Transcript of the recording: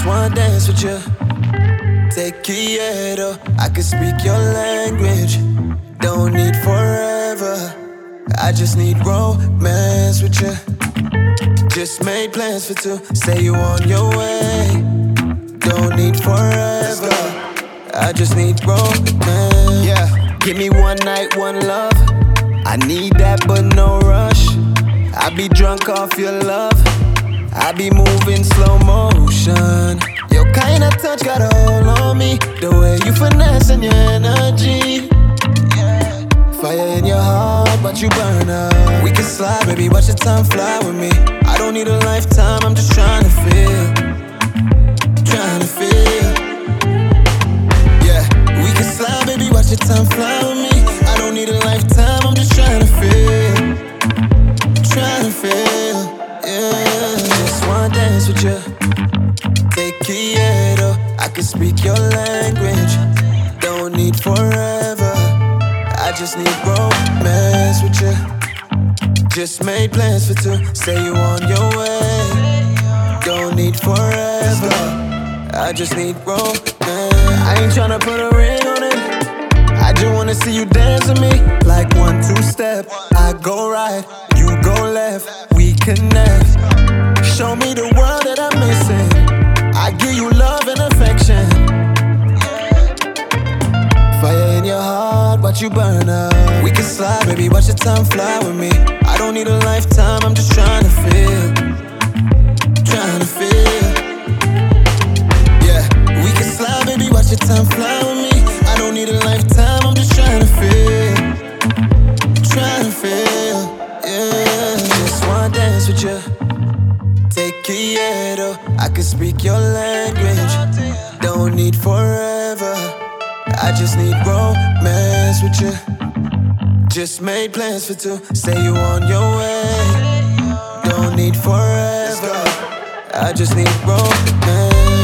Just wanna dance with you. Te quiero, I can speak your language. Don't need forever, I just need romance with you. Just made plans for two, say you on your way. Don't need forever, I just need romance. Yeah, give me one night, one love. I need that but no rush. I be drunk off your love, I be moving slow motion. Your kind of touch got a hold on me, the way you finesse and your energy. Fire in your heart, but you burn up. We can slide, baby, watch the time fly with me. I don't need a lifetime, I'm just trying to feel. Trying to feel. Yeah, we can slide, baby, watch the time fly with me. I don't need a lifetime, I'm just trying to feel. Trying to feel, yeah. Just wanna dance with you. Te quiero, I can speak your language. Don't need forever, I just need romance with you. Just made plans for two, say you on your way. Don't need forever, I just need romance. I ain't tryna put a ring on it, I just wanna see you dance with me. Like 1, 2 step, I go right, you go left, we connect. Show me the world that I'm missing, I give you love and affection. Fire in your heart, watch you burn up. We can slide, baby, watch the time fly with me. I don't need a lifetime, I'm just trying to feel. Trying to feel. Yeah, we can slide, baby, watch the time fly with me. I don't need a lifetime, I'm just trying to feel. Trying to feel, yeah. Just wanna dance with you. Te quiero, I can speak your language. Don't need forever, I just need romance with you. Just made plans for two, say you on your way. Don't need forever, I just need romance.